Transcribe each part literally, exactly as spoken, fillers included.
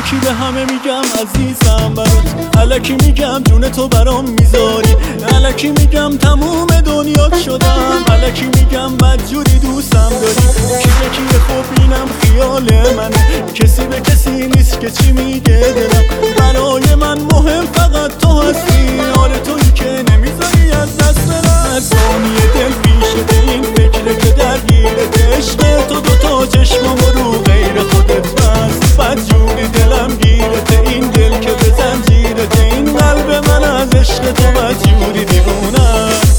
الکی به همه میگم عزیزم برات، الکی میگم جون تو برام میذاری، الکی میگم تموم دنیا شدم، الکی میگم بدجوری دوستم داری. کیه کیه خب اینم خیال منه، کسی به کسی نیست که چی میگه دلم. برای من مهم فقط تو هستی، آره تویی که نمیذاری از دست برم. هر ثانیه دل پیشته این فکره که درگیرت عشق تو، دوتا چشمامو رو غیر خودت بست. بدجوری دلم گیرته این دل که به زنجیرته، این قلب من از عشق تو بدجوری دیوونه است.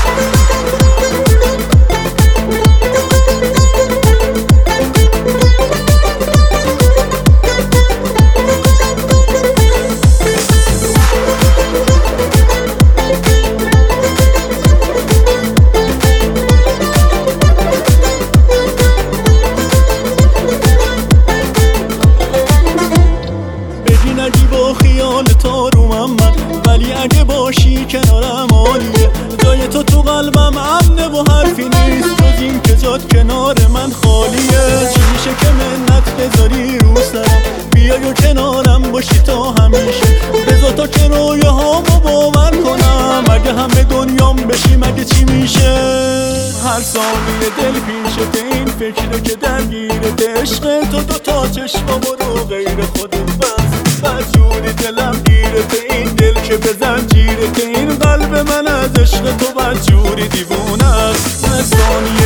نگی با خیال تو رو من من، ولی اگه باشی کنارم عالیه. جای تو تو قلبم امنه و حرفی نیست جز این که جات کنار من خالیه. چی میشه که منت بذاری رو سرم، بیای و کنارم باشی تا همیشه. بذار تا که رویاهامو باور کنم، اگه همه دنیام بشی مگه چی میشه. هر ثانیه دل پیشته این فکره که درگیرت عشق تو، دوتا چشمامو رو غیر خودت بست. بدجوری دلم گیرته این دل که به زنجیرته، این قلب من از عشق تو بدجوری دیوونه است. هر ثانیه